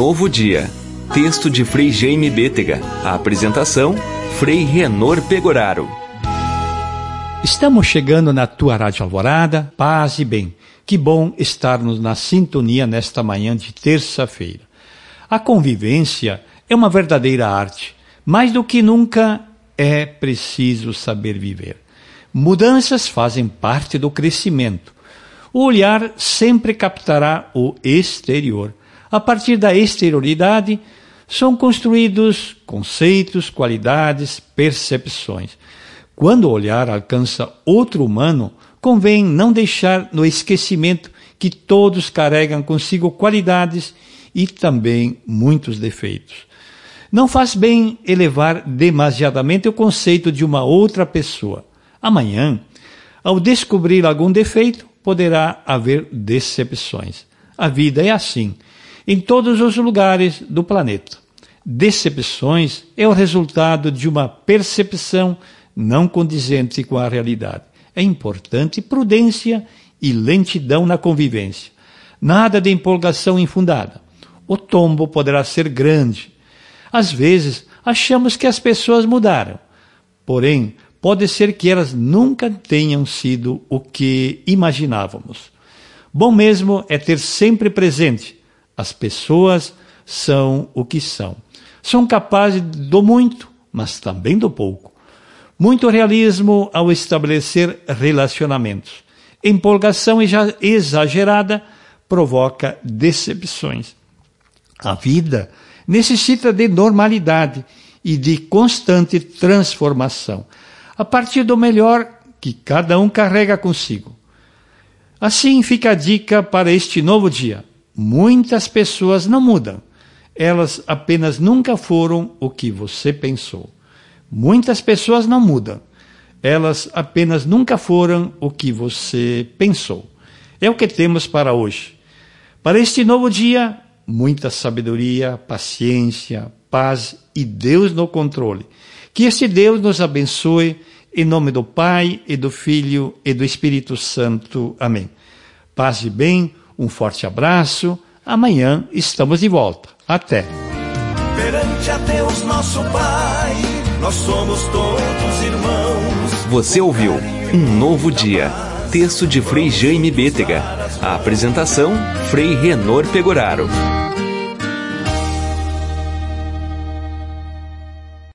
novo dia. Texto de Frei Jaime Bétega. A apresentação, Frei Renor Pegoraro. Estamos chegando na tua Rádio Alvorada, paz e bem. Que bom estarmos na sintonia nesta manhã de terça-feira. A convivência é uma verdadeira arte. Mais do que nunca é preciso saber viver. Mudanças fazem parte do crescimento. O olhar sempre captará o exterior. A partir da exterioridade, são construídos conceitos, qualidades, percepções. Quando o olhar alcança outro humano, convém não deixar no esquecimento que todos carregam consigo qualidades e também muitos defeitos. Não faz bem elevar demasiadamente o conceito de uma outra pessoa. Amanhã, ao descobrir algum defeito, poderá haver decepções. A vida é assim, em todos os lugares do planeta. Decepções é o resultado de uma percepção não condizente com a realidade. É importante prudência e lentidão na convivência. Nada de empolgação infundada. O tombo poderá ser grande. Às vezes, achamos que as pessoas mudaram. Porém, pode ser que elas nunca tenham sido o que imaginávamos. Bom mesmo é ter sempre presente: as pessoas são o que são. São capazes do muito, mas também do pouco. Muito realismo ao estabelecer relacionamentos. Empolgação exagerada provoca decepções. A vida necessita de normalidade e de constante transformação, a partir do melhor que cada um carrega consigo. Assim fica a dica para este novo dia. Muitas pessoas não mudam. Elas apenas nunca foram o que você pensou. Muitas pessoas não mudam. Elas apenas nunca foram o que você pensou. É o que temos para hoje. Para este novo dia, muita sabedoria, paciência, paz e Deus no controle. Que este Deus nos abençoe, em nome do Pai, e do Filho, e do Espírito Santo. Amém. Paz e bem, um forte abraço. Amanhã estamos de volta. Até. Perante a Deus nosso Pai, nós somos todos irmãos. Você ouviu Um Novo Dia. Texto de Frei Jaime Bétega. A apresentação, Frei Renor Pegoraro.